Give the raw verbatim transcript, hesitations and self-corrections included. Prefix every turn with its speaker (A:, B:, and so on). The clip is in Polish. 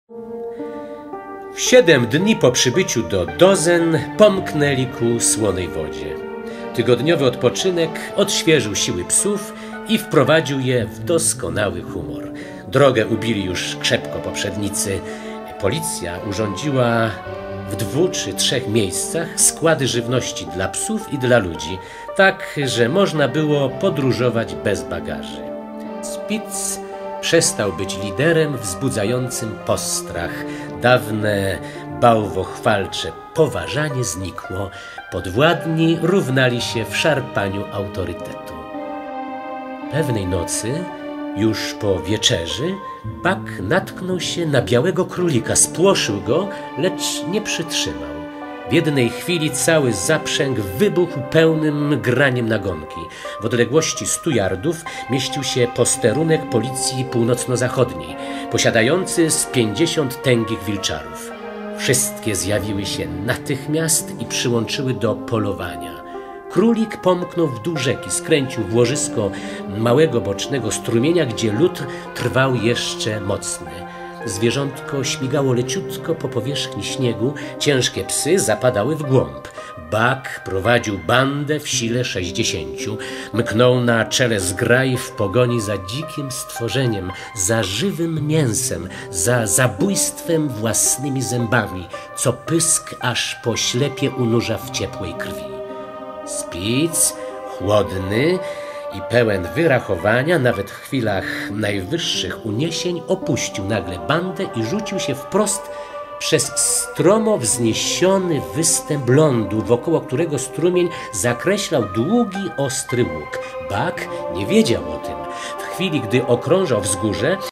A: W siedem dni po przybyciu do Dozen pomknęli ku Słonej Wodzie. Tygodniowy odpoczynek odświeżył siły psów i wprowadził je w doskonały humor. Drogę ubili już krzepko poprzednicy. Policja urządziła w dwóch czy trzech miejscach składy żywności dla psów i dla ludzi, tak, że można było podróżować bez bagaży. Spitz przestał być liderem wzbudzającym postrach. Dawne bałwochwalcze poważanie znikło. Podwładni równali się w szarpaniu autorytetu. Pewnej nocy, już po wieczerzy, Buck natknął się na białego królika, spłoszył go, lecz nie przytrzymał. W jednej chwili cały zaprzęg wybuchł pełnym graniem nagonki. W odległości stu yardów mieścił się posterunek policji północno-zachodniej, posiadający z pięćdziesiąt tęgich wilczarów. Wszystkie zjawiły się natychmiast i przyłączyły do polowania. Królik pomknął w dół rzeki, skręcił w łożysko małego bocznego strumienia, gdzie lód trwał jeszcze mocny. Zwierzątko śmigało leciutko po powierzchni śniegu, ciężkie psy zapadały w głąb. Buck prowadził bandę w sile sześćdziesięciu. Mknął na czele zgrai w pogoni za dzikim stworzeniem, za żywym mięsem, za zabójstwem własnymi zębami, co pysk aż po ślepie unurza w ciepłej krwi. Spitz, chłodny i pełen wyrachowania, nawet w chwilach najwyższych uniesień, opuścił nagle bandę i rzucił się wprost przez stromo wzniesiony występ lądu, wokoło którego strumień zakreślał długi, ostry łuk. Buck nie wiedział o tym. W chwili, gdy okrążał wzgórze,